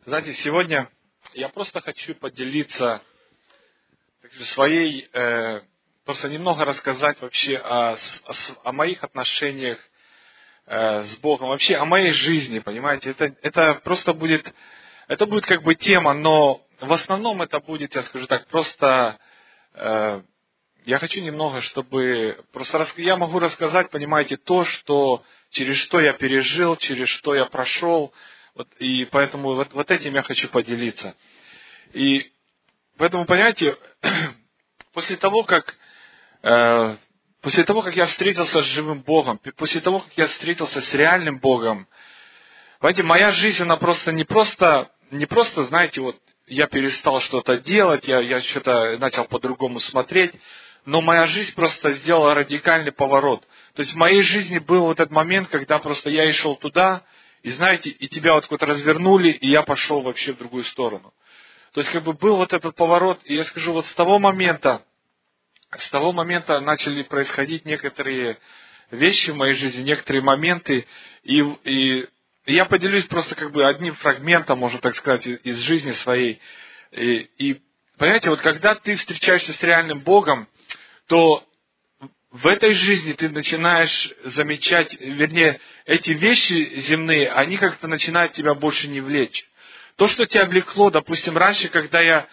Знаете, сегодня я просто хочу поделиться своей, просто немного рассказать вообще о моих отношениях с Богом, вообще о моей жизни, понимаете. Это просто будет, это будет как бы тема, но в основном это будет, я скажу так, просто я хочу немного, чтобы просто я могу рассказать, понимаете, то, что через что я пережил, через что я прошел. И поэтому вот этим я хочу поделиться. И поэтому, понимаете, после того, как я встретился с живым Богом, после того, как я встретился с реальным Богом, понимаете, моя жизнь, она просто не просто, знаете, вот я перестал что-то делать, я что-то начал по-другому смотреть, но моя жизнь просто сделала радикальный поворот. То есть в моей жизни был вот этот момент, когда просто я и шел туда, и знаете, и тебя вот куда-то развернули, и я пошел вообще в другую сторону. То есть как бы был вот этот поворот, и я скажу, вот с того момента начали происходить некоторые вещи в моей жизни, некоторые моменты, и я поделюсь просто как бы одним фрагментом, можно так сказать, из жизни своей. И понимаете, вот когда ты встречаешься с реальным Богом, то в этой жизни ты начинаешь замечать, вернее, эти вещи земные, они как-то начинают тебя больше не влечь. То, что тебя влекло, допустим, раньше, когда я,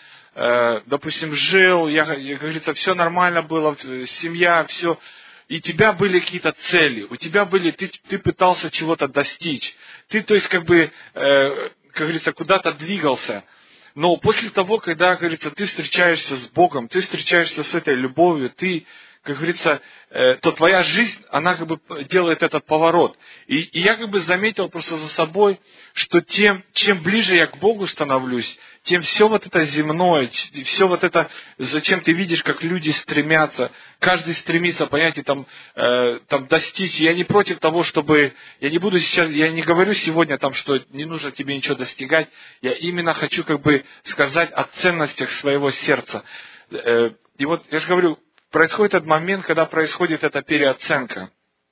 жил, как говорится, все нормально было, семья, все, и у тебя были какие-то цели, у тебя были, ты пытался чего-то достичь, ты, то есть, как говорится, куда-то двигался. Но после того, когда, как говорится, ты встречаешься с Богом, ты встречаешься с этой любовью, ты, как говорится, то твоя жизнь, она как бы делает этот поворот. И я как бы заметил просто за собой, что чем ближе я к Богу становлюсь, тем все вот это земное, все вот это, зачем ты видишь, как люди стремятся, каждый стремится, понимаете, там достичь. Я не против того, я не говорю сегодня там, что не нужно тебе ничего достигать, я именно хочу как бы сказать о ценностях своего сердца. И вот я же говорю, происходит этот момент, когда происходит эта переоценка.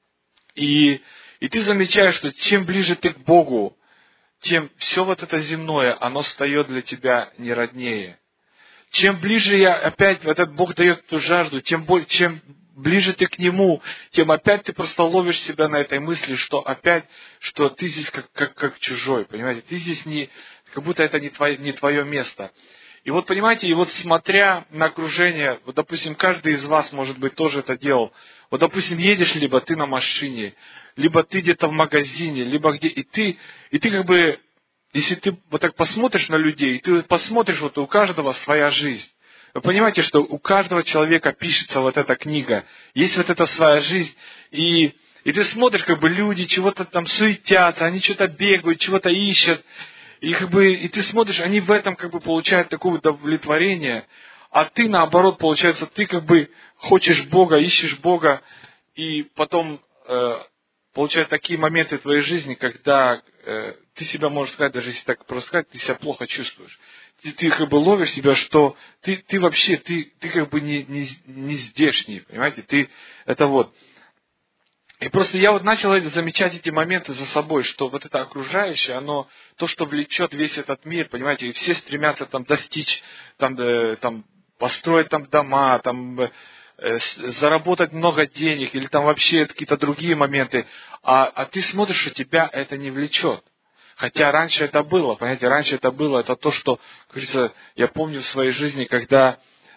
И ты замечаешь, что чем ближе ты к Богу, тем все вот это земное, оно встает для тебя не роднее. Чем ближе этот Бог дает эту жажду, чем ближе ты к Нему, тем опять ты просто ловишь себя на этой мысли, что ты здесь как чужой, понимаете, ты здесь как будто это не твое место. И вот, понимаете, и вот смотря на окружение, вот, допустим, каждый из вас, может быть, тоже это делал. Вот, допустим, едешь, либо ты на машине, либо ты где-то в магазине, либо где, и ты как бы, если ты вот так посмотришь на людей, ты посмотришь, вот у каждого своя жизнь. Вы понимаете, что у каждого человека пишется вот эта книга, есть вот эта своя жизнь, и ты смотришь, как бы люди чего-то там суетятся, они что-то бегают, чего-то ищут. И ты смотришь, они в этом как бы получают такое удовлетворение, а ты наоборот, получается, ты как бы хочешь Бога, ищешь Бога, и потом получают такие моменты в твоей жизни, когда ты себя, можно сказать, даже если так просто сказать, ты себя плохо чувствуешь. Ты как бы ловишь себя, что ты вообще, ты как бы не здешний, понимаете, это вот. И просто я вот начал замечать эти моменты за собой, что вот это окружающее, оно то, что влечет весь этот мир, понимаете, и все стремятся там достичь, там построить там дома, там заработать много денег, или там вообще какие-то другие моменты, а ты смотришь, что тебя это не влечет. Хотя раньше это было, понимаете, это то, что, как говорится, я помню в своей жизни, когда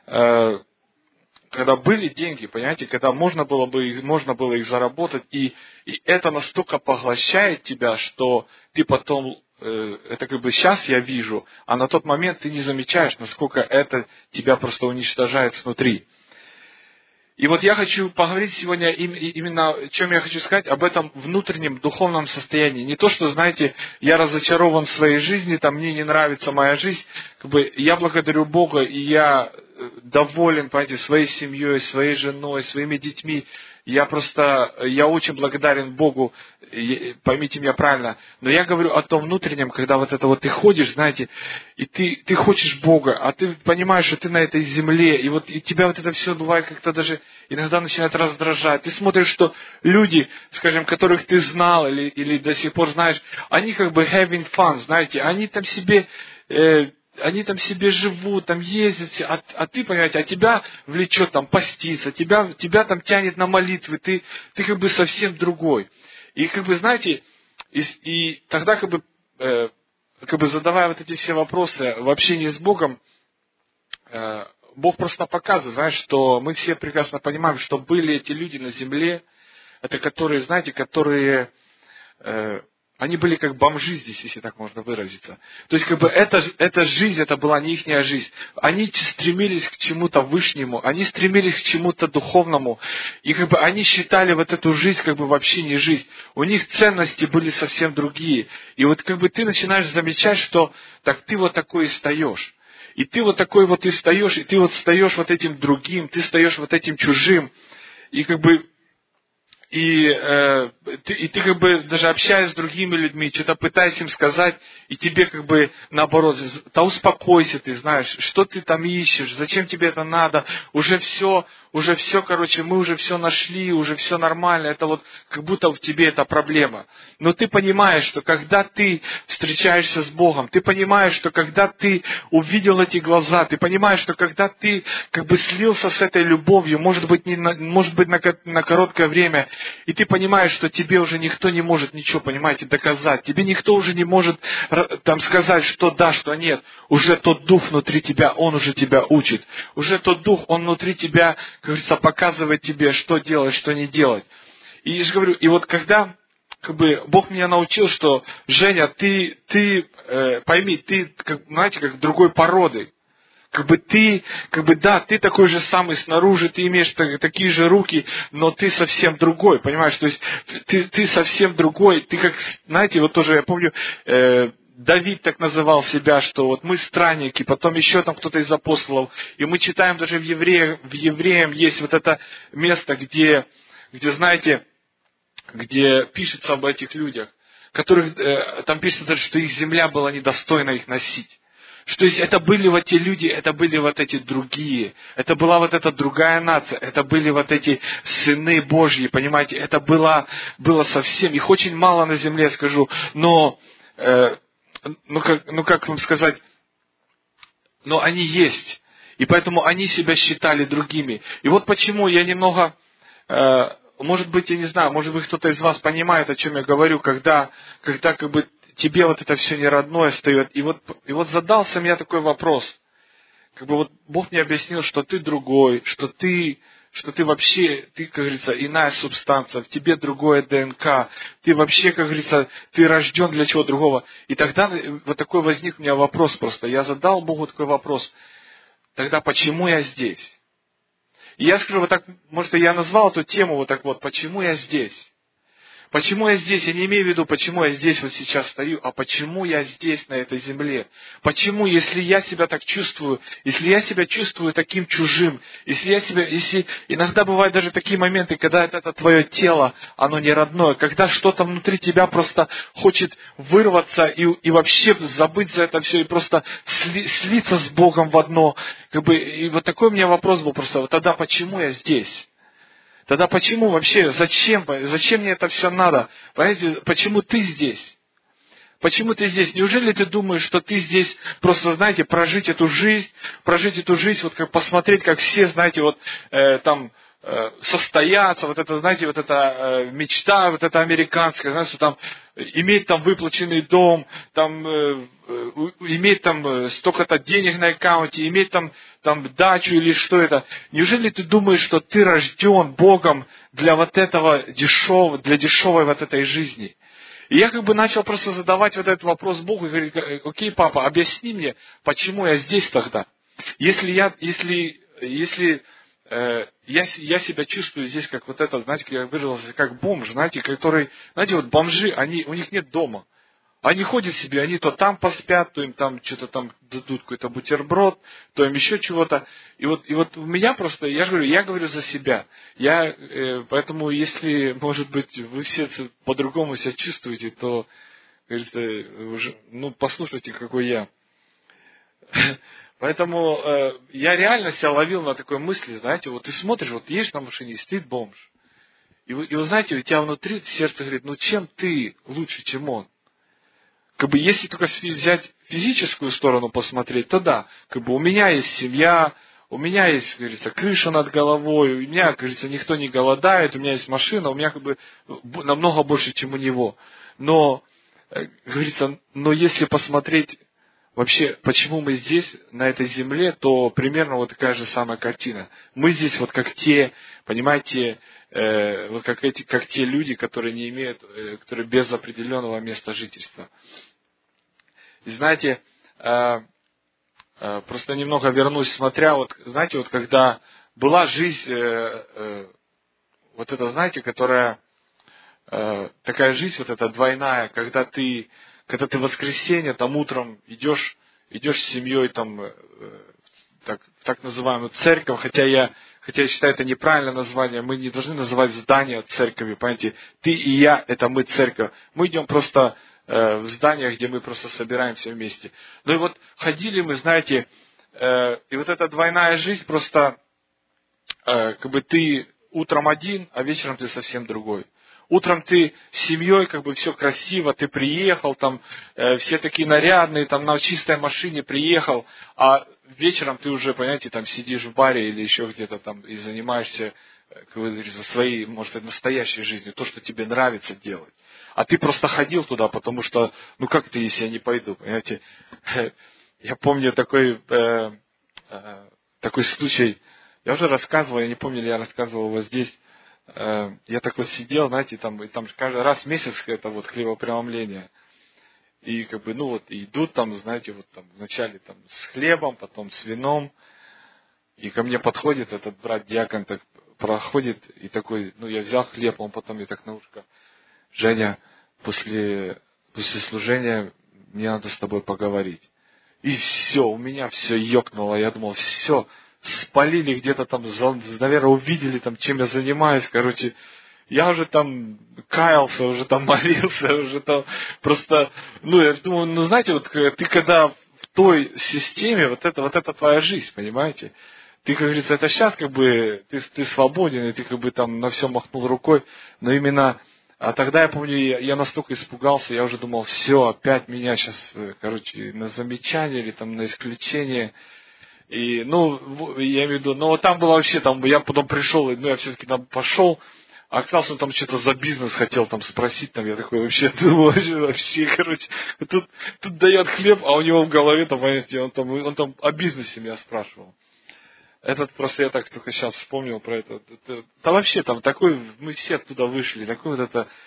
были деньги, понимаете, когда можно было их заработать, и это настолько поглощает тебя, что ты потом, это как бы сейчас я вижу, а на тот момент ты не замечаешь, насколько это тебя просто уничтожает снутри. И вот я хочу поговорить сегодня именно, о чем я хочу сказать, об этом внутреннем духовном состоянии. Не то, что, знаете, я разочарован в своей жизни, там мне не нравится моя жизнь, как бы я благодарю Бога, и я доволен, понимаете, своей семьей, своей женой, своими детьми. я очень благодарен Богу, поймите меня правильно, но я говорю о том внутреннем, когда вот это вот ты ходишь, знаете, и ты хочешь Бога, а ты понимаешь, что ты на этой земле, и тебя вот это все бывает как-то даже иногда начинает раздражать. Ты смотришь, что люди, скажем, которых ты знал или до сих пор знаешь, они как бы having fun, знаете, они там себе живут, там ездят, а ты, понимаете, тебя влечет там поститься, тебя там тянет на молитвы, ты как бы совсем другой. И как бы, знаете, и тогда как бы задавая вот эти все вопросы в общении с Богом, Бог просто показывает, знаешь, что мы все прекрасно понимаем, что были эти люди на земле, это которые, знаете, они были как бомжи здесь, если так можно выразиться. То есть, как бы, эта жизнь, это была не ихняя жизнь. Они стремились к чему-то вышнему, они стремились к чему-то духовному. И как бы они считали вот эту жизнь как бы вообще не жизнь. У них ценности были совсем другие. И вот как бы ты начинаешь замечать, что так ты вот такой и стаешь. И ты вот такой вот и стаешь, и ты вот стаешь вот этим другим, ты стаешь вот этим чужим. И как бы ты как бы даже общаясь с другими людьми, что-то пытаясь им сказать, и тебе как бы наоборот, да успокойся ты, знаешь, что ты там ищешь, зачем тебе это надо, уже все, короче, мы уже все нашли, уже все нормально, это вот как будто в тебе это проблема. Но ты понимаешь, что когда ты встречаешься с Богом, ты понимаешь, что когда ты увидел эти глаза, ты понимаешь, что когда ты как бы слился с этой любовью, может быть на короткое время, и ты понимаешь, что тебе уже никто не может ничего, понимаете, доказать. Тебе никто уже не может там сказать, что да, что нет. Уже тот дух внутри тебя, он уже тебя учит. Уже тот дух, он внутри тебя, как говорится, показывает тебе, что делать, что не делать. И я же говорю, и вот когда как бы Бог меня научил, что Женя, ты пойми, ты, знаете, как другой породы. Ты такой же самый снаружи, ты имеешь такие же руки, но ты совсем другой, понимаешь? То есть ты совсем другой, ты как, знаете, вот тоже я помню, Давид так называл себя, что вот мы странники, потом еще там кто-то из апостолов, и мы читаем даже в Евреям есть вот это место, где знаете, где пишется об этих людях, которых, там пишется даже, что их земля была недостойна их носить. Что есть это были вот те люди, это были вот эти другие, это была вот эта другая нация, это были вот эти сыны Божьи, понимаете, это было совсем, их очень мало на земле, скажу, но как вам сказать, но они есть, и поэтому они себя считали другими. И вот почему я немного, может быть, я не знаю, может быть, кто-то из вас понимает, о чем я говорю, когда как бы тебе вот это все не родное встает. И вот задался мне такой вопрос. Как бы вот Бог мне объяснил, что ты другой, что ты вообще, ты, как говорится, иная субстанция, в тебе другое ДНК, ты вообще, как говорится, ты рожден для чего другого. И тогда вот такой возник у меня вопрос просто. Я задал Богу такой вопрос. Тогда почему я здесь? И я скажу вот так, может, я назвал эту тему вот так вот, почему я здесь? Почему я здесь? Я не имею в виду, почему я здесь вот сейчас стою, а почему я здесь, на этой земле? Почему, если я себя так чувствую, если я себя чувствую таким чужим, если иногда бывают даже такие моменты, когда это твое тело, оно не родное, когда что-то внутри тебя просто хочет вырваться и вообще забыть за это все, и просто слиться с Богом в одно. И вот такой у меня вопрос был просто, вот тогда почему я здесь? Тогда почему вообще, зачем мне это все надо? Понимаете, почему ты здесь? Почему ты здесь? Неужели ты думаешь, что ты здесь просто, знаете, прожить эту жизнь, вот как посмотреть, как все, знаете, вот состояться, вот это, знаете, вот эта мечта, вот эта американская, знаете, что там иметь там выплаченный дом, там иметь там столько-то денег на аккаунте, иметь там дачу или что это. Неужели ты думаешь, что ты рожден Богом для вот этого для дешевой вот этой жизни? И я как бы начал просто задавать вот этот вопрос Богу и говорить: окей, папа, объясни мне, почему я здесь тогда? Если я себя чувствую здесь как вот это, знаете, как я выразился, как бомж, знаете, который, знаете, вот бомжи, у них нет дома. Они ходят себе, они то там поспят, то им там что-то там дадут какой-то бутерброд, то им еще чего-то. И вот у меня просто, я говорю за себя. Поэтому, если, может быть, вы все по-другому себя чувствуете, то, говорится, уже, послушайте, какой я. Поэтому я реально себя ловил на такой мысли, знаете, вот ты смотришь, вот едешь на машине, и стоит бомж. И вы знаете, у тебя внутри сердце говорит, чем ты лучше, чем он? Если только взять физическую сторону посмотреть, то да, у меня есть семья, у меня есть, говорится, крыша над головой, у меня, говорится, никто не голодает, у меня есть машина, у меня намного больше, чем у него. Но, говорится, если посмотреть вообще, почему мы здесь, на этой земле, то примерно вот такая же самая картина. Мы здесь вот как те, понимаете, вот как те люди, которые не имеют, которые без определенного места жительства. И знаете, просто немного вернусь, смотря, знаете, когда была жизнь, знаете, которая, такая жизнь, эта двойная, когда ты в воскресенье, там утром идешь с семьей, там, так называемую церковь, хотя я считаю, это неправильное название, мы не должны называть здание церковью, понимаете, ты и я, это мы церковь. Мы идем просто в зданиях, где мы просто собираемся вместе. Ну и ходили мы, знаете, и эта двойная жизнь просто, ты утром один, а вечером ты совсем другой. Утром ты с семьей, все красиво, ты приехал, там все такие нарядные, там на чистой машине приехал, а вечером ты уже, понимаете, там сидишь в баре или еще где-то там и занимаешься, как вы говорите, своей, может быть, настоящей жизнью, то, что тебе нравится делать. А ты просто ходил туда, потому что, как ты, если я не пойду, понимаете? Я помню такой случай, я уже рассказывал, я не помню, ли я рассказывал его здесь. Я так сидел, знаете, и там каждый раз в месяц это хлебопреломление. И идут там, знаете, вначале там с хлебом, потом с вином. И ко мне подходит этот брат-диакон, так проходит, и такой, я взял хлеб, он потом мне так на ушко: Женя, после служения мне надо с тобой поговорить. И все, у меня все ёкнуло, я думал, все, спалили где-то там, наверное, увидели там, чем я занимаюсь, я уже там каялся, уже там молился, уже там просто, я думаю, знаете, ты когда в той системе, это твоя жизнь, понимаете? Ты, как говорится, это сейчас ты свободен, и ты там на все махнул рукой, но именно, а тогда я помню, я настолько испугался, я уже думал, все, опять меня сейчас, на замечание или там на исключение. И, я имею в виду, там было вообще, я потом пришел, я все-таки там пошел, а оказалось, он там что-то за бизнес хотел там спросить, я такой вообще думал, тут дает хлеб, а у него в голове, понимаете, он там о бизнесе меня спрашивал. Просто я так только сейчас вспомнил про это. Там вообще такой, мы все оттуда вышли, такой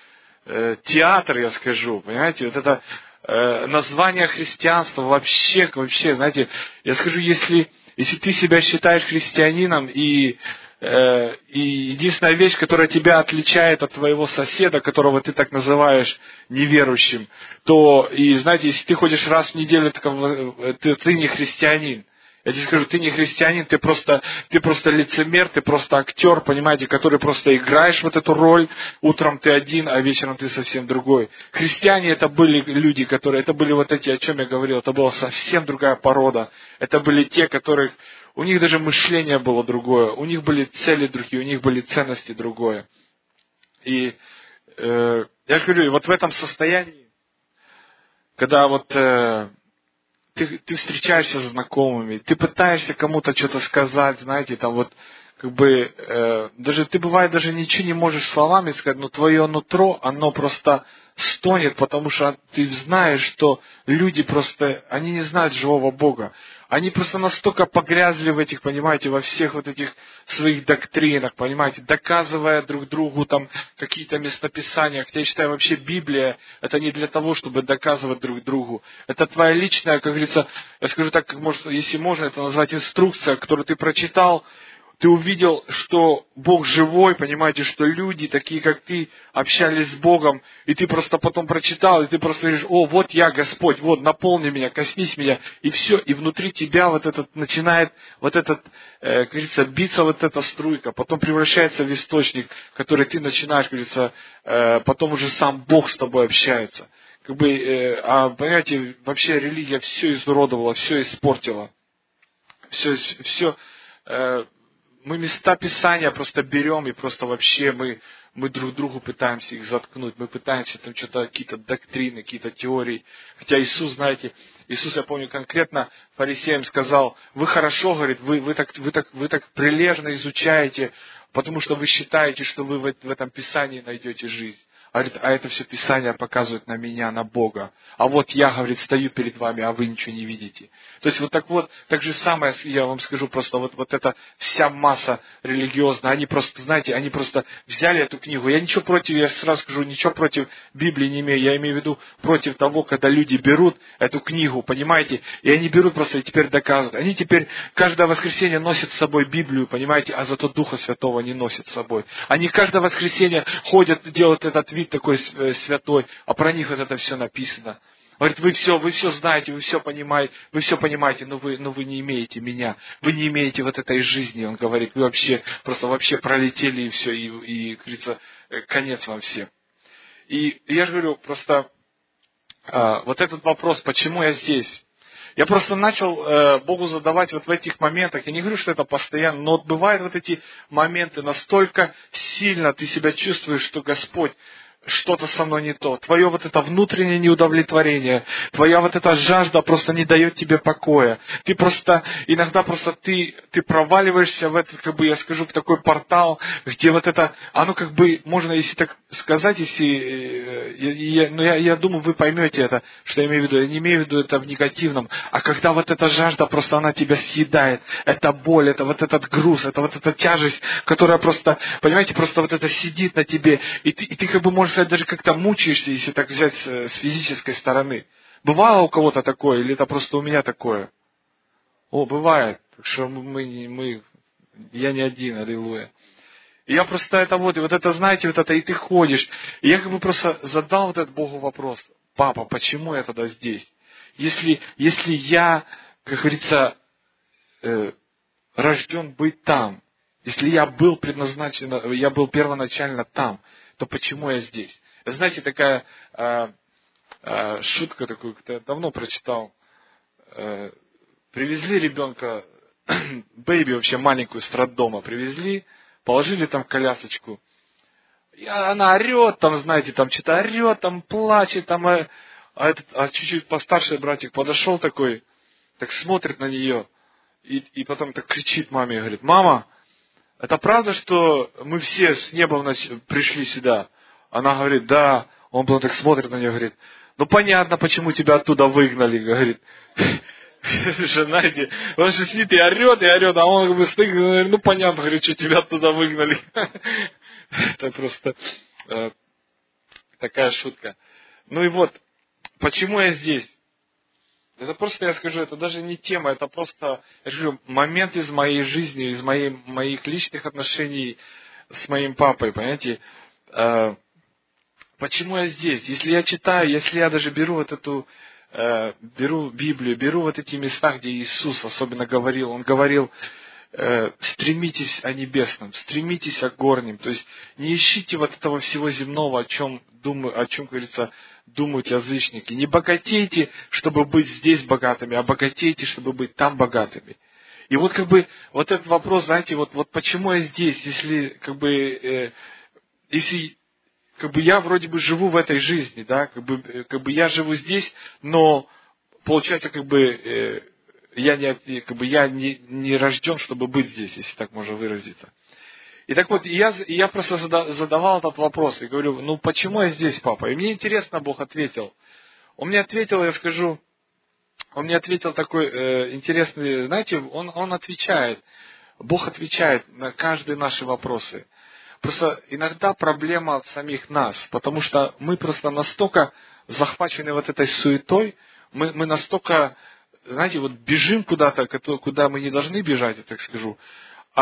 театр, я скажу, понимаете, название христианства вообще, знаете, я скажу, если ты себя считаешь христианином, и единственная вещь, которая тебя отличает от твоего соседа, которого ты так называешь неверующим, то, и знаете, если ты ходишь раз в неделю, ты не христианин. Я тебе скажу, ты не христианин, ты просто лицемер, ты просто актер, понимаете, который просто играешь эту роль. Утром ты один, а вечером ты совсем другой. Христиане это были люди, это были эти, о чем я говорил, это была совсем другая порода. Это были те, у них даже мышление было другое, у них были цели другие, у них были ценности другое. И я говорю, в этом состоянии, когда ты встречаешься с знакомыми, ты пытаешься кому-то что-то сказать, знаете, даже ты бывает даже ничего не можешь словами сказать, но твое нутро, оно просто стонет, потому что ты знаешь, что люди просто, они не знают живого Бога. Они просто настолько погрязли в этих, понимаете, во всех этих своих доктринах, понимаете, доказывая друг другу там какие-то местописания. Хотя я считаю, вообще Библия, это не для того, чтобы доказывать друг другу. Это твоя личная, как говорится, я скажу так, если можно это назвать инструкция, которую ты прочитал, ты увидел, что Бог живой, понимаете, что люди, такие как ты, общались с Богом, и ты просто потом прочитал, и ты просто говоришь: о, вот я, Господь, вот, наполни меня, коснись меня, и все, и внутри тебя вот этот начинает, вот этот, как говорится, биться вот эта струйка, потом превращается в источник, который ты начинаешь, как говорится, потом уже сам Бог с тобой общается. Понимаете, вообще религия все изуродовала, все испортила. Все, мы места Писания просто берем и просто вообще мы друг другу пытаемся их заткнуть. Мы пытаемся там что-то, какие-то доктрины, какие-то теории. Хотя Иисус, знаете, я помню конкретно фарисеям сказал: вы хорошо, говорит, вы так прилежно изучаете, потому что вы считаете, что вы в этом Писании найдете жизнь. Говорит, а это все Писание показывает на меня, на Бога. А вот я, говорит, стою перед вами, а вы ничего не видите. То есть так же самое, я вам скажу, просто вот эта вся масса религиозная, они просто взяли эту книгу. Я сразу скажу, ничего против Библии не имею. Я имею в виду против того, когда люди берут эту книгу, понимаете, и они берут просто и теперь доказывают. Они теперь каждое воскресенье носят с собой Библию, понимаете, а зато Духа Святого не носят с собой. Они каждое воскресенье ходят, делают этот вид такой святой, а про них вот это все написано. Говорит, вы все знаете, вы все понимаете, но вы не имеете меня, вы не имеете вот этой жизни. Он говорит, вы вообще пролетели и все, и говорится, конец вам всем. И я же говорю, просто вот этот вопрос, почему я здесь? Я просто начал Богу задавать вот в этих моментах. Я не говорю, что это постоянно, но вот бывают вот эти моменты, настолько сильно ты себя чувствуешь, что Господь, что-то со мной не то. Твое вот это внутреннее неудовлетворение, твоя вот эта жажда просто не дает тебе покоя. Ты просто, иногда просто ты проваливаешься в этот, я скажу, в такой портал, где вот это, оно можно, если так сказать, я думаю, вы поймете это, что я имею в виду. Я не имею в виду это в негативном, а когда вот эта жажда просто, она тебя съедает, это боль, это вот этот груз, это вот эта тяжесть, которая просто, понимаете, просто вот это сидит на тебе, и ты можешь сказать, даже как-то мучаешься, если так взять с физической стороны. Бывало у кого-то такое, или это просто у меня такое? Бывает. Так что я не один, аллилуйя. И я просто и ты ходишь. И я просто задал вот этот Богу вопрос: папа, почему я тогда здесь? Если я, как говорится, рожден быть там, если я был предназначен, я был первоначально там, то почему я здесь? Знаете, такая шутка такую, я давно прочитал. Привезли ребенка, бэйби вообще маленькую с роддома привезли, положили там колясочку. И она орет, там, знаете, там что-то орет, там плачет, там, чуть-чуть постарший братик подошел такой, так смотрит на нее, и потом так кричит маме и говорит: мама, это правда, что мы все с неба пришли сюда? Она говорит: да. Он потом так смотрит на нее и говорит: ну понятно, почему тебя оттуда выгнали, говорит. Знаете, он же сидит и орет, а он стоит и говорит: ну понятно, говорит, что тебя оттуда выгнали. Это просто такая шутка. Ну и вот, почему я здесь? Это просто, я скажу, это даже не тема, это просто, я говорю, момент из моей жизни, из моих личных отношений с моим папой, понимаете? Почему я здесь? Если я читаю, если я даже беру беру Библию, беру вот эти места, где Иисус особенно говорил, Он говорил: стремитесь о небесном, стремитесь о горнем, то есть не ищите вот этого всего земного, о чем говорится, думают язычники. Не богатейте, чтобы быть здесь богатыми, а богатейте, чтобы быть там богатыми. И вот вот этот вопрос, знаете, вот почему я здесь, если я вроде бы живу в этой жизни, да, я живу здесь, но получается я не рожден, чтобы быть здесь, если так можно выразиться. И так вот, я просто задавал этот вопрос и говорю: ну почему я здесь, папа? И мне интересно, Бог ответил. Он мне ответил такой интересный, знаете, он отвечает. Бог отвечает на каждые наши вопросы. Просто иногда проблема от самих нас, потому что мы просто настолько захвачены вот этой суетой, мы настолько, знаете, вот бежим куда-то, куда мы не должны бежать, я так скажу. А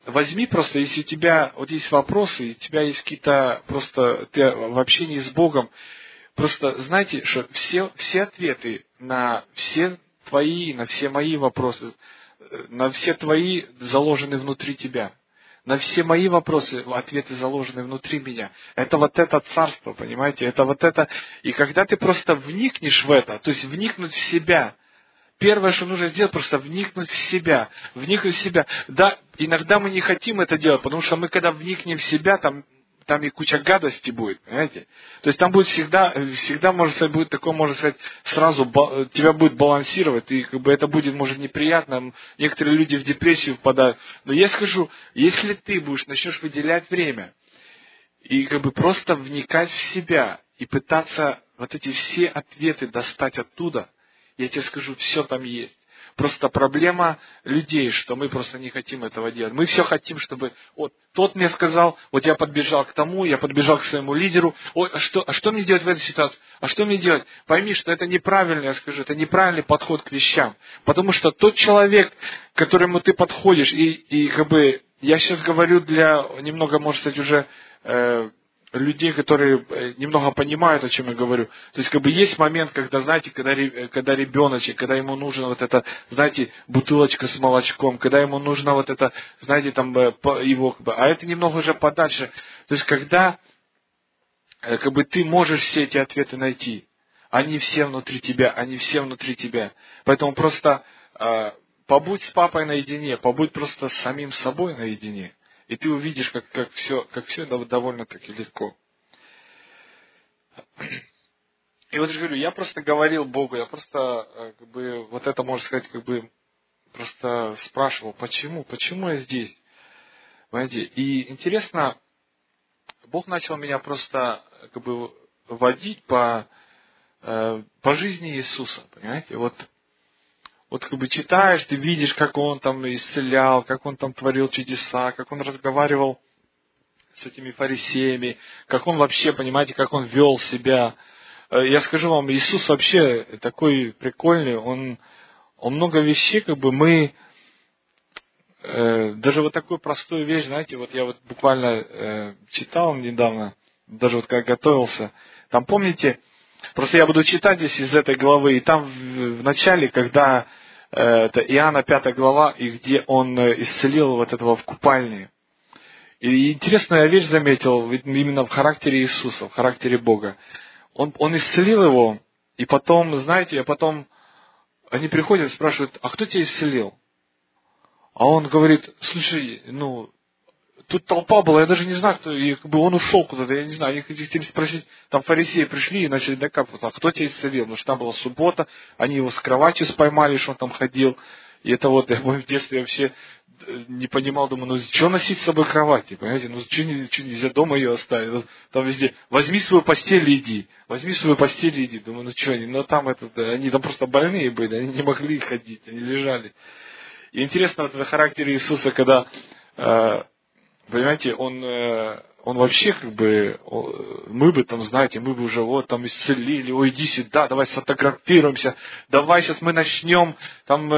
возьми просто, если у тебя вот есть вопросы, и у тебя есть какие-то просто, ты в общении с Богом, просто знайте, что все ответы на все твои, на все мои вопросы, на все твои заложены внутри тебя. На все мои вопросы ответы заложены внутри меня. Это вот это царство, понимаете? Это вот это. И когда ты просто вникнешь в это, то есть вникнуть в себя, первое, что нужно сделать, просто вникнуть в себя. Вникнуть в себя. Да, иногда мы не хотим это делать, потому что мы, когда вникнем в себя, там и куча гадости будет, понимаете? То есть там будет всегда может сказать, будет такое, можно сказать, сразу тебя будет балансировать, и как бы это будет, может, неприятно, некоторые люди в депрессию впадают. Но я скажу, если ты начнешь выделять время, и как бы просто вникать в себя, и пытаться вот эти все ответы достать оттуда, я тебе скажу, все там есть. Просто проблема людей, что мы просто не хотим этого делать. Мы все хотим, чтобы вот тот мне сказал, вот я подбежал к тому, я подбежал к своему лидеру. Ой, а что мне делать в этой ситуации? А что мне делать? Пойми, что это неправильно, я скажу, это неправильный подход к вещам. Потому что тот человек, к которому ты подходишь, и как бы я сейчас говорю для немного, может быть, уже людей, которые немного понимают, о чем я говорю. То есть, как бы есть момент, когда, знаете, когда ребеночек, когда ему нужна вот эта, знаете, бутылочка с молочком, когда ему нужно вот это, знаете, там его, а это немного уже подальше. То есть, когда, как бы ты можешь все эти ответы найти, они все внутри тебя, Поэтому просто побудь с папой наедине, побудь просто с самим собой наедине. И ты увидишь, как все довольно-таки легко. И вот я говорю, я просто говорил Богу, я просто, как бы, вот это, можно сказать, как бы, просто спрашивал, почему я здесь? Понимаете? И интересно, Бог начал меня просто, как бы, водить по жизни Иисуса, понимаете? Вот как бы читаешь, ты видишь, как Он там исцелял, как Он там творил чудеса, как Он разговаривал с этими фарисеями, как Он вообще, понимаете, как Он вел себя. Я скажу вам, Иисус вообще такой прикольный, Он много вещей, как бы мы, даже вот такую простую вещь, знаете, вот я вот буквально читал недавно, даже вот как готовился, там помните, просто я буду читать здесь из этой главы, и там в начале, когда это Иоанна 5 глава, и где он исцелил вот этого в купальне. И интересную я вещь заметил именно в характере Иисуса, в характере Бога. Он исцелил его, и потом, знаете, они приходят и спрашивают, а кто тебя исцелил? А он говорит, слушай, тут толпа была, я даже не знаю, кто, и как бы он ушел куда-то, я не знаю, они хотели спросить, там фарисеи пришли и начали докапываться, а кто тебя исцелил? Потому что там была суббота, они его с кроватью споймали, что он там ходил, и это вот, я помню, в детстве я вообще не понимал, думаю, что носить с собой кровати, понимаете, что нельзя дома ее оставить, там везде, возьми свою постель и иди, думаю, там они там просто больные были, они не могли ходить, они лежали. И интересно, вот это характер Иисуса, когда, понимаете, он вообще как бы, мы бы там, знаете, мы бы уже вот там исцелили, иди сюда, давай сфотографируемся, давай сейчас мы начнем там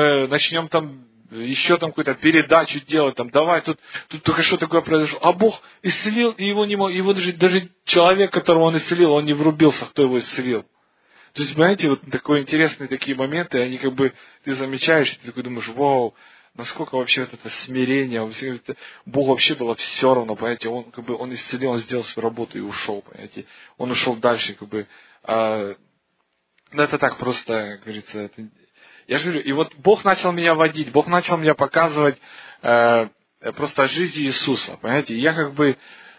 еще там какую-то передачу делать, там, давай, тут только что такое произошло. А Бог исцелил, и его даже человек, которого он исцелил, он не врубился, кто его исцелил. То есть, понимаете, вот такие интересные такие моменты, они как бы, ты замечаешь, и ты такой думаешь, вау, насколько вообще вот это смирение, Богу вообще было все равно, понимаете, он исцелил, он сделал свою работу и ушел, понимаете, он ушел дальше, как бы, это так просто, как говорится, я же говорю, и вот Бог начал меня водить, Бог начал меня показывать просто жизнь Иисуса, понимаете, я как бы,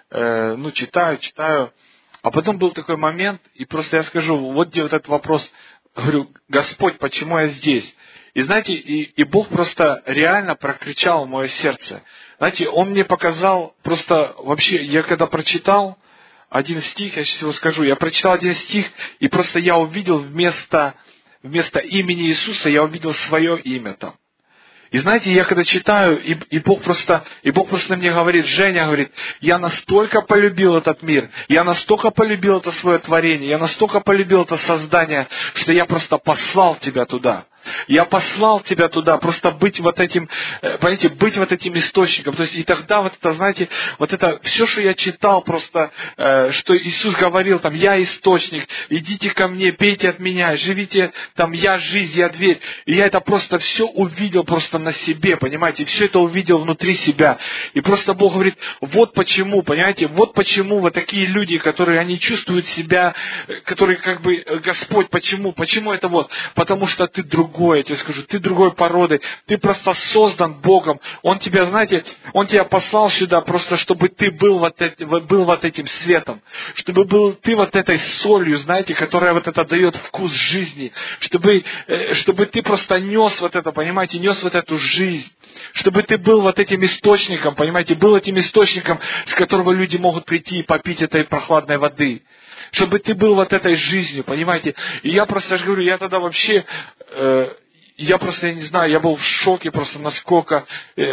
читаю, а потом был такой момент, и просто я скажу, вот где вот этот вопрос, говорю, Господь, почему я здесь? И знаете, и Бог просто реально прокричал в мое сердце. Знаете, Он мне показал, просто вообще, я когда прочитал один стих, я сейчас его скажу, я прочитал один стих, и просто я увидел вместо имени Иисуса, я увидел свое имя там. И знаете, я когда читаю, и Бог просто мне говорит, Женя, говорит, я настолько полюбил этот мир, я настолько полюбил это свое творение, я настолько полюбил это создание, что я просто послал тебя туда. Я послал тебя туда, просто быть вот этим, понимаете, быть вот этим источником. То есть, и тогда вот это, знаете, вот это, все, что я читал просто, что Иисус говорил, там, я источник, идите ко мне, пейте от меня, живите, там, я жизнь, я дверь. И я это просто все увидел просто на себе, понимаете, все это увидел внутри себя. И просто Бог говорит, вот почему, понимаете, вот почему вот такие люди, которые, они чувствуют себя, которые как бы, Господь, почему это вот? Потому что ты другой, я тебе скажу, ты другой породы, ты просто создан Богом. Он тебя, знаете, Он тебя послал сюда просто, чтобы ты был вот этим светом, чтобы был ты вот этой солью, знаете, которая вот это дает вкус жизни, чтобы ты просто нес вот это, понимаете, нес вот эту жизнь, чтобы ты был вот этим источником, понимаете, был этим источником, с которого люди могут прийти и попить этой прохладной воды. Чтобы ты был вот этой жизнью, понимаете. И я просто говорю, я тогда вообще, я не знаю, я был в шоке просто, насколько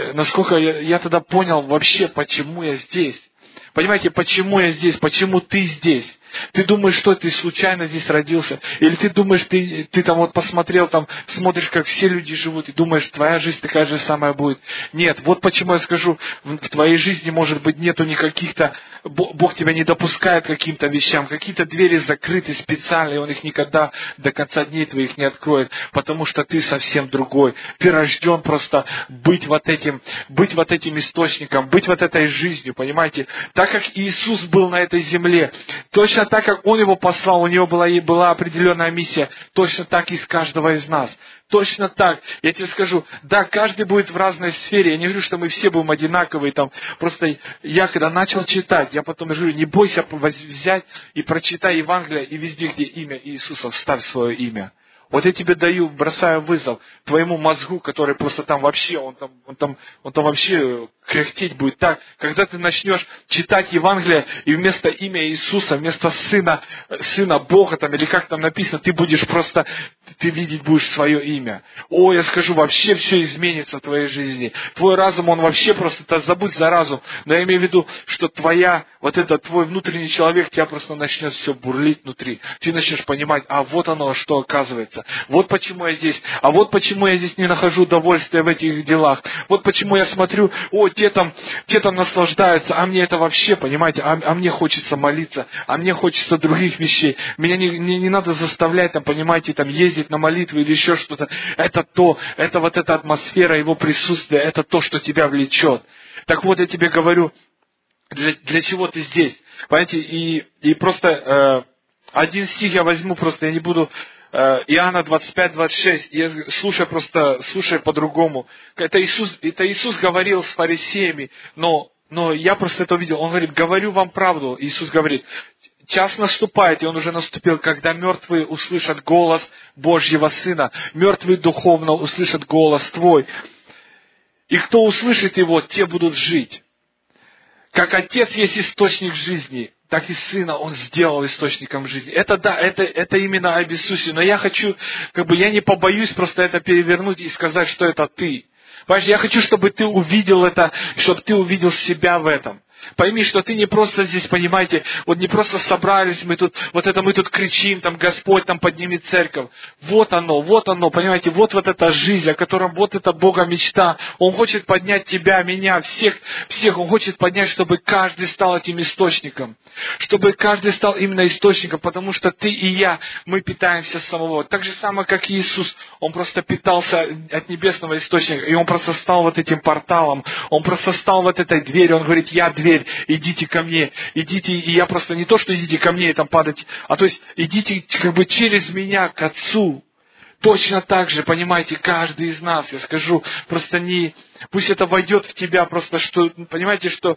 я тогда понял вообще, почему я здесь. Понимаете, почему я здесь, почему ты здесь. Ты думаешь, что ты случайно здесь родился? Или ты думаешь, ты там вот посмотрел, там смотришь, как все люди живут, и думаешь, твоя жизнь такая же самая будет. Нет, вот почему я скажу, в твоей жизни, может быть, нету никаких-то, Бог тебя не допускает к каким-то вещам, какие-то двери закрыты специально, и Он их никогда до конца дней твоих не откроет, потому что ты совсем другой. Ты рожден просто быть вот этим источником, быть вот этой жизнью, понимаете? Так как Иисус был на этой земле, точно так, как Он его послал, у Него была определенная миссия, точно так и с каждого из нас. Точно так. Я тебе скажу, да, каждый будет в разной сфере. Я не говорю, что мы все будем одинаковые. Там. Просто я когда начал читать, я потом говорю, не бойся взять и прочитай Евангелие, и везде, где имя Иисуса, вставь свое имя. Вот я тебе бросаю вызов твоему мозгу, который просто там вообще, он там вообще кряхтеть будет так. Когда ты начнешь читать Евангелие, и вместо имя Иисуса, вместо Сына Бога, там, или как там написано, ты видеть будешь свое имя. О, я скажу, вообще все изменится в твоей жизни. Твой разум, он вообще просто, забудь за разум. Но я имею в виду, что твой внутренний человек, тебя просто начнет все бурлить внутри. Ты начнешь понимать, а вот оно, что оказывается. Вот почему я здесь. А вот почему я здесь не нахожу удовольствия в этих делах. Вот почему я смотрю, те там наслаждаются, а мне это вообще, понимаете, а мне хочется молиться, а мне хочется других вещей. Меня не надо заставлять, там, понимаете, там, ездить на молитву или еще что-то. Это вот эта атмосфера, Его присутствия, это то, что тебя влечет. Так вот, я тебе говорю, для чего ты здесь. Понимаете, и просто один стих я возьму, просто я не буду... Иоанна 25-26, слушай по-другому. Это Иисус говорил с фарисеями, но я просто это увидел. Он говорит, говорю вам правду. Иисус говорит, час наступает, и он уже наступил, когда мертвые услышат голос Божьего Сына, мертвые духовно услышат голос Твой. И кто услышит его, те будут жить. Как Отец есть источник жизни, так и Сына Он сделал источником жизни. Это именно об Иисусе. Но я хочу, я не побоюсь просто это перевернуть и сказать, что это ты. Понимаешь, я хочу, чтобы ты увидел это, чтобы ты увидел себя в этом. Пойми, что ты не просто здесь, понимаете, вот не просто собрались, мы тут кричим, там, Господь там поднимет церковь. Вот оно, понимаете, вот эта жизнь, о котором вот эта Бога мечта. Он хочет поднять тебя, меня, всех. Он хочет поднять, чтобы каждый стал этим источником. Чтобы каждый стал именно источником, потому что ты и я, мы питаемся с самого. Так же самое, как и Иисус, Он просто питался от небесного источника, и Он просто стал вот этим порталом, Он просто стал вот этой дверью, Он говорит, я дверь. Идите ко мне, идите, и я просто не то, что идите ко мне и там падать, а то есть идите через меня к Отцу. Точно так же, понимаете, каждый из нас, я скажу, просто пусть это войдет в тебя, просто что, понимаете, что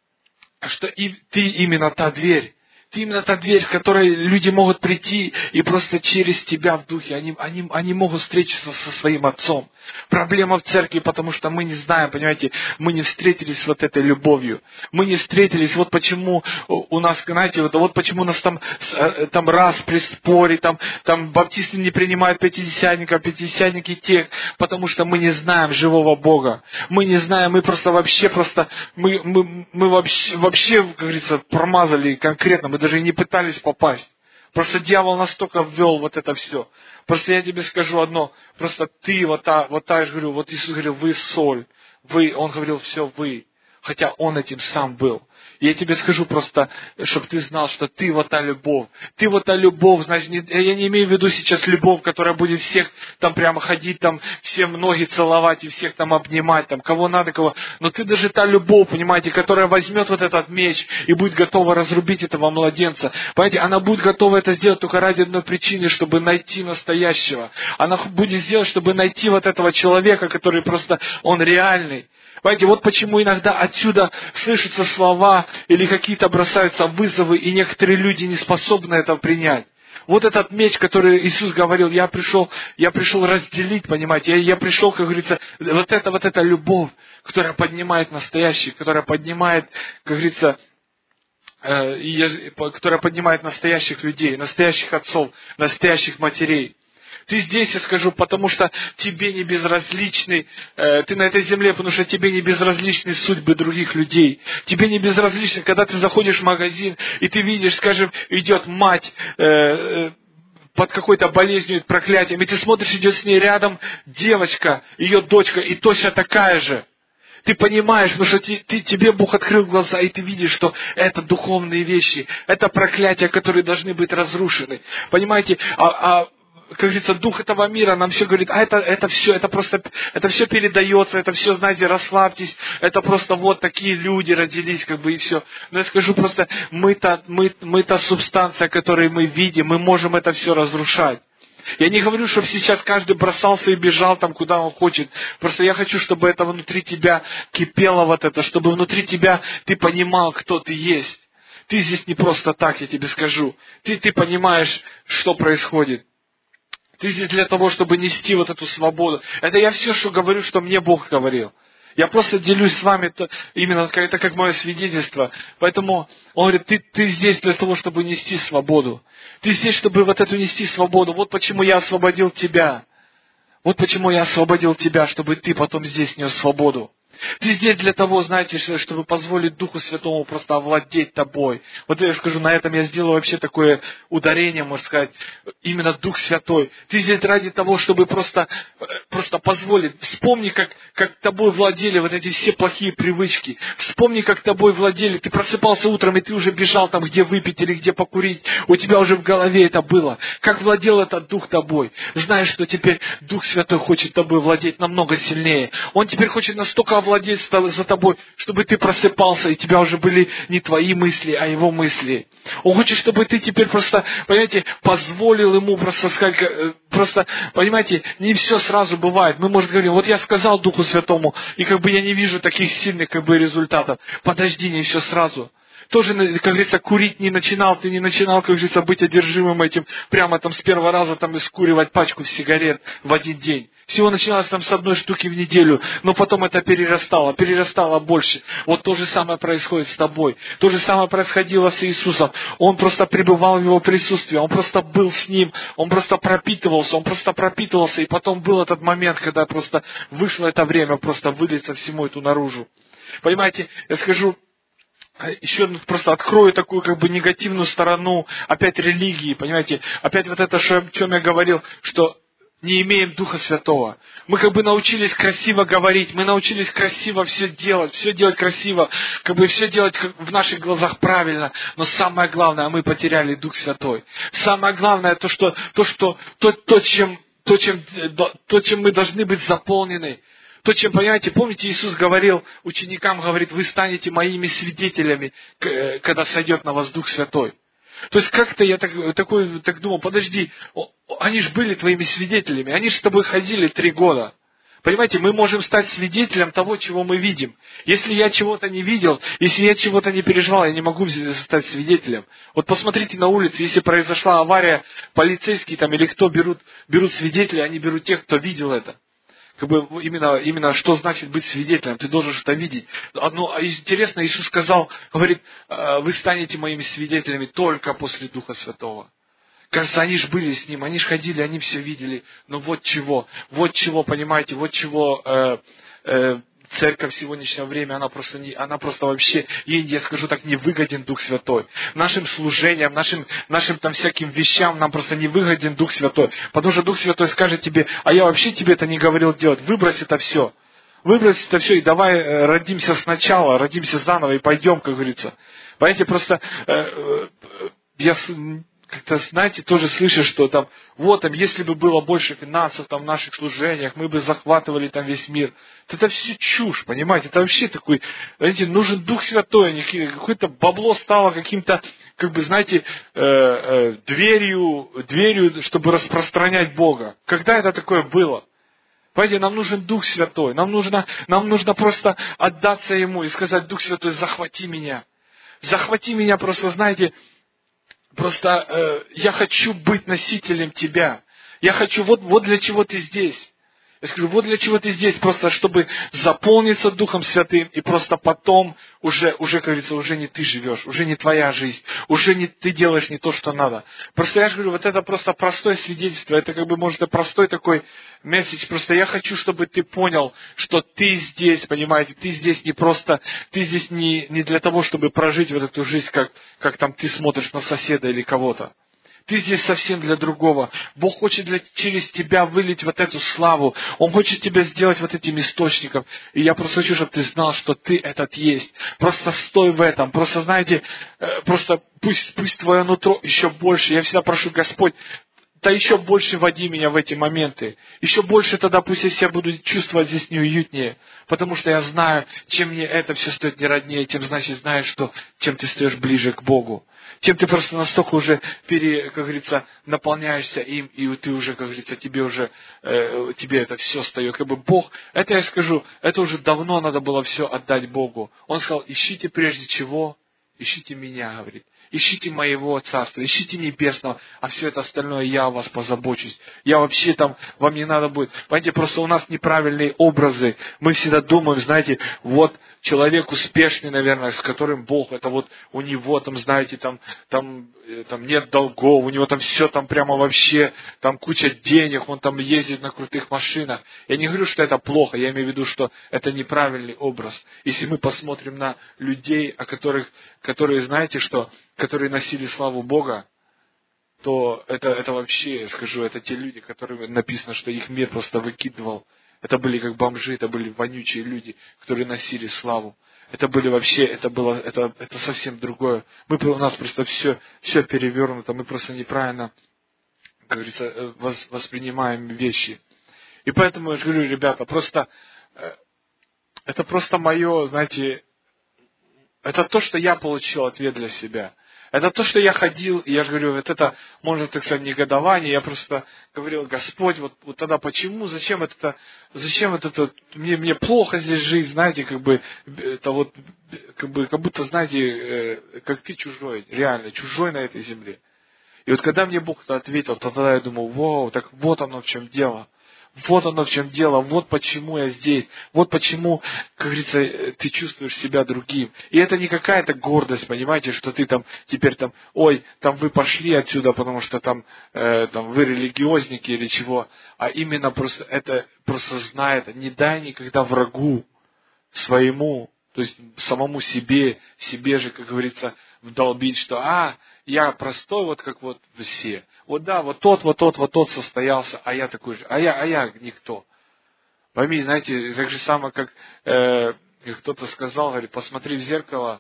и ты именно та дверь. Ты именно та дверь, в которой люди могут прийти и просто через тебя в духе, они могут встретиться со своим Отцом. Проблема в церкви, потому что мы не знаем, понимаете, мы не встретились с вот этой любовью. Мы не встретились, вот почему у нас, знаете, вот почему у нас там раз при споре, там баптисты не принимают пятидесятников, пятидесятники тех, потому что мы не знаем живого Бога. Мы не знаем, мы вообще, как говорится, промазали конкретно, мы даже и не пытались попасть. Просто дьявол настолько ввел вот это все. Просто я тебе скажу одно. Просто ты я же говорю, вот Иисус говорил, вы соль. Он говорил, все вы. Хотя Он этим сам был. И я тебе скажу просто, чтобы ты знал, что ты вот та любовь. Ты вот та любовь, значит, я не имею в виду сейчас любовь, которая будет всех там прямо ходить, там всем ноги целовать и всех там обнимать, там кого надо, кого. Но ты даже та любовь, понимаете, которая возьмет вот этот меч и будет готова разрубить этого младенца. Понимаете, она будет готова это сделать только ради одной причины, чтобы найти настоящего. Она будет сделать, чтобы найти вот этого человека, который просто, он реальный. Понимаете, вот почему иногда отсюда слышатся слова или какие-то бросаются вызовы, и некоторые люди не способны это принять. Вот этот меч, который Иисус говорил, я пришел разделить, понимаете, я пришел, как говорится, вот эта любовь, которая поднимает настоящих, которая поднимает, как говорится, которая поднимает настоящих людей, настоящих отцов, настоящих матерей. Ты здесь, я скажу, потому что тебе не безразличны, ты на этой земле, потому что тебе не безразличны судьбы других людей. Тебе не безразличны, когда ты заходишь в магазин, и ты видишь, скажем, идет мать под какой-то болезнью, проклятием, и ты смотришь, идет с ней рядом девочка, ее дочка, и точно такая же. Ты понимаешь, потому что тебе Бог открыл глаза, и ты видишь, что это духовные вещи, это проклятия, которые должны быть разрушены. Понимаете, как говорится, дух этого мира нам все говорит, это все передается, это все, знаете, расслабьтесь, это просто вот такие люди родились, как бы и все. Но я скажу просто, мы та субстанция, которую мы видим, мы можем это все разрушать. Я не говорю, чтобы сейчас каждый бросался и бежал там, куда он хочет. Просто я хочу, чтобы это внутри тебя кипело вот это, чтобы внутри тебя ты понимал, кто ты есть. Ты здесь не просто так, я тебе скажу. Ты понимаешь, что происходит. Ты здесь для того, чтобы нести вот эту свободу. Это я все, что говорю, что мне Бог говорил. Я просто делюсь с вами, именно это как мое свидетельство. Поэтому он говорит, ты здесь для того, чтобы нести свободу. Ты здесь, чтобы вот эту нести свободу. Вот почему я освободил тебя. Вот почему я освободил тебя, чтобы ты потом здесь нес свободу. Ты здесь для того, знаете, чтобы позволить Духу Святому просто овладеть тобой. Вот я скажу, на этом я сделаю вообще такое ударение, можно сказать, именно Дух Святой. Ты здесь ради того, чтобы просто позволить. Вспомни, как тобой владели вот эти все плохие привычки. Вспомни, как тобой владели. Ты просыпался утром, и ты уже бежал там, где выпить или где покурить. У тебя уже в голове это было. Как владел этот Дух тобой. Знаешь, что теперь Дух Святой хочет тобой владеть намного сильнее. Он теперь хочет настолько овладеть за тобой, чтобы ты просыпался, и у тебя уже были не твои мысли, а Его мысли. Он хочет, чтобы ты теперь просто, понимаете, позволил Ему просто сказать, понимаете, не все сразу бывает. Мы, может, говорим, вот я сказал Духу Святому, и как бы я не вижу таких сильных результатов. Подожди, не все сразу. Тоже, как говорится, курить не начинал, ты не начинал, как говорится, быть одержимым этим, прямо там с первого раза там искуривать пачку сигарет в один день. Всего начиналось там с одной штуки в неделю, но потом это перерастало больше. Вот то же самое происходит с тобой. То же самое происходило с Иисусом. Он просто пребывал в Его присутствии, Он просто был с Ним, Он просто пропитывался, и потом был этот момент, когда просто вышло это время, просто вылиться всему эту наружу. Понимаете, я скажу, еще просто открою такую негативную сторону опять религии, понимаете, опять вот это, о чем я говорил, что не имеем Духа Святого. Мы научились красиво говорить, мы научились красиво все делать красиво, все делать в наших глазах правильно, но самое главное, мы потеряли Дух Святой. Самое главное, то, чем мы должны быть заполнены. То, чем, понимаете, помните, Иисус говорил ученикам, говорит, вы станете моими свидетелями, когда сойдет на вас Дух Святой. То есть как-то я так думал, подожди, они же были твоими свидетелями, они же с тобой ходили 3 года. Понимаете, мы можем стать свидетелем того, чего мы видим. Если я чего-то не видел, если я чего-то не переживал, я не могу стать свидетелем. Вот посмотрите на улице, если произошла авария, полицейские там или кто берут свидетелей, они берут тех, кто видел это. Именно что значит быть свидетелем, ты должен что-то видеть. Интересно, Иисус сказал, говорит, вы станете моими свидетелями только после Духа Святого. Кажется, они же были с Ним, они же ходили, они все видели. Но вот чего, понимаете, церковь в сегодняшнее время, она просто вообще, ей, я скажу так, не выгоден Дух Святой. Нашим служениям, нашим там всяким вещам нам просто не выгоден Дух Святой. Потому что Дух Святой скажет тебе, а я вообще тебе это не говорил делать. Выбрось это все. Выбрось это все и давай родимся сначала, родимся заново и пойдем, как говорится. Понимаете, просто я как-то, знаете, тоже слышу, что там, вот там, если бы было больше финансов там в наших служениях, мы бы захватывали там весь мир. Это все чушь, понимаете, это вообще такой, знаете, нужен Дух Святой, а не какое-то бабло стало каким-то, как бы, знаете, дверью, чтобы распространять Бога. Когда это такое было? Понимаете, нам нужен Дух Святой, нам нужно просто отдаться Ему и сказать: Дух Святой, захвати меня. Захвати меня просто, знаете, просто я хочу быть носителем Тебя. Я хочу, вот для чего Ты здесь. Я скажу, вот для чего Ты здесь, просто чтобы заполниться Духом Святым, и просто потом уже, как говорится, уже не ты живешь, уже не твоя жизнь, уже не ты делаешь не то, что надо. Просто я же говорю, вот это просто простое свидетельство, это как бы, может, и простой такой месседж. Просто я хочу, чтобы ты понял, что ты здесь, понимаете, ты здесь не просто, ты здесь не для того, чтобы прожить вот эту жизнь, как там ты смотришь на соседа или кого-то. Ты здесь совсем для другого. Бог хочет через тебя вылить вот эту славу. Он хочет тебя сделать вот этим источником. И я просто хочу, чтобы ты знал, что ты этот есть. Просто стой в этом. Просто, знаете, просто пусть твое нутро еще больше. Я всегда прошу: Господь, да еще больше води меня в эти моменты. Еще больше тогда пусть я себя буду чувствовать здесь неуютнее. Потому что я знаю, чем мне это все стоит не роднее, тем, значит, знаешь, что тем ты стоишь ближе к Богу. Тем ты просто настолько уже, как говорится, наполняешься им, и ты уже, как говорится, тебе это все встает. Как бы Бог, это я скажу, это уже давно надо было все отдать Богу. Он сказал: ищите прежде чего, ищите меня, говорит. Ищите моего царства, ищите небесного, а все это остальное я о вас позабочусь. Я вообще там, вам не надо будет. Понимаете, просто у нас неправильные образы. Мы всегда думаем, знаете, вот человек успешный, наверное, с которым Бог, это вот у него там, знаете, там нет долгов, у него там все там прямо вообще, там куча денег, он там ездит на крутых машинах. Я не говорю, что это плохо, я имею в виду, что это неправильный образ. Если мы посмотрим на людей, которые, знаете, которые носили славу Бога, то это вообще, я скажу, это те люди, которым написано, что их мир просто выкидывал. Это были как бомжи, это были вонючие люди, которые носили славу. Это были вообще, это совсем другое. У нас просто все перевернуто, мы просто неправильно, как говорится, воспринимаем вещи. И поэтому я же говорю, ребята, это просто мое, знаете, это то, что я получил ответ для себя. Это то, что я ходил, и я же говорю, вот это, можно так сказать, негодование. Я просто говорил: Господь, вот тогда почему, зачем это, мне плохо здесь жить, знаете, как будто, знаете, как ты чужой, реально, чужой на этой земле. И вот когда мне Бог это ответил, тогда я думал: вау, так вот оно в чем дело. Вот оно в чем дело, вот почему я здесь, вот почему, как говорится, ты чувствуешь себя другим. И это не какая-то гордость, понимаете, что ты там теперь там, ой, там вы пошли отсюда, потому что там вы религиозники или чего, а именно просто знай это, не дай никогда врагу своему, то есть самому себе же, как говорится, вдолбить, что я простой, вот как вот все. Вот да, вот тот состоялся, а я такой же, а я никто. Пойми, знаете, так же самое, как кто-то сказал, говорит, посмотри в зеркало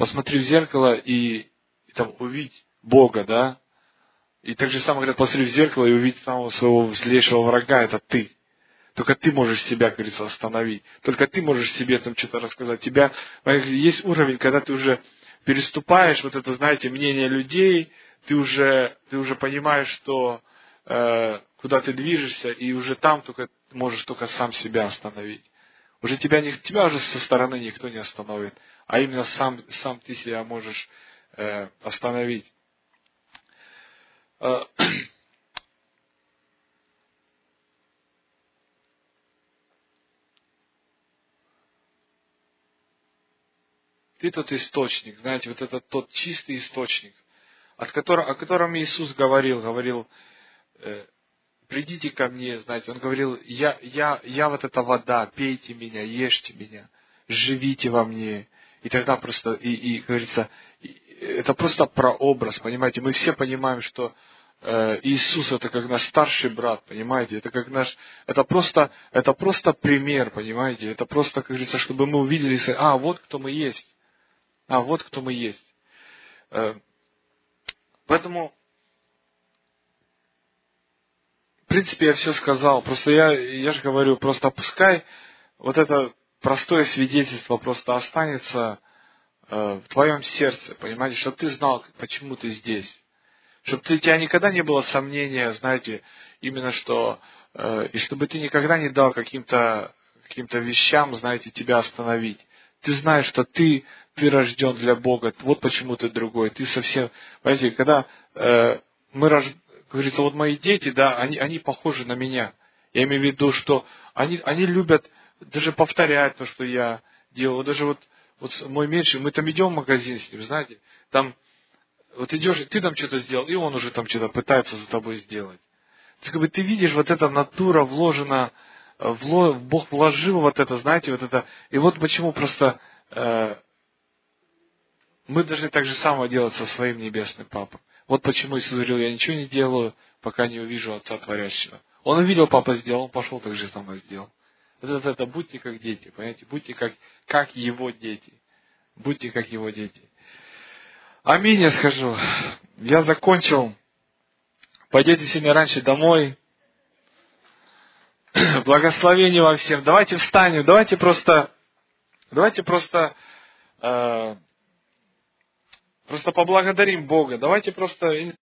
и там увидь Бога, да. И так же самое, говорят, посмотри в зеркало и увидь самого своего злейшего врага, это ты. Только ты можешь себя, как говорится, остановить. Только ты можешь себе там что-то рассказать. Есть уровень, когда ты уже переступаешь вот это, знаете, мнение людей, ты уже понимаешь, что куда ты движешься, и уже там можешь только сам себя остановить. Уже тебя уже со стороны никто не остановит, а именно сам ты себя можешь остановить. Ты тот источник, знаете, вот это тот чистый источник, о котором Иисус говорил, придите ко мне, знаете, Он говорил, я вот эта вода, пейте меня, ешьте меня, живите во мне. И тогда просто, и говорится, это просто прообраз, понимаете, мы все понимаем, что Иисус это как наш старший брат, понимаете, это как наш, это просто пример, понимаете, это просто, как говорится, чтобы мы увидели, вот кто мы есть, вот кто мы есть. Поэтому, в принципе, я все сказал, просто я же говорю, просто пускай вот это простое свидетельство просто останется в твоем сердце, понимаете, чтобы ты знал, почему ты здесь. Чтобы у тебя никогда не было сомнения, знаете, именно что, и чтобы ты никогда не дал каким-то вещам, знаете, тебя остановить. Ты знаешь, что ты рожден для Бога, вот почему ты другой. Ты совсем, понимаете, когда говорится, вот мои дети, да, они похожи на меня. Я имею в виду, что они любят даже повторять то, что я делаю. Даже вот мой меньший, мы там идем в магазин с ним, знаете, там вот идешь, ты там что-то сделал, и он уже там что-то пытается за тобой сделать. То есть, как бы ты видишь, вот эта натура вложена, Бог вложил вот это, знаете, вот это. И вот почему просто мы должны так же самое делать со своим небесным Папой. Вот почему Иисус говорил, я ничего не делаю, пока не увижу Отца Творящего. Он увидел, Папа сделал, он пошел так же самое сделал. Вот это будьте как дети, понимаете, будьте как Его дети. Будьте как Его дети. Аминь, я скажу. Я закончил. Пойдете сегодня раньше домой. Благословение вам всем. Давайте встанем. Давайте просто поблагодарим Бога. Давайте просто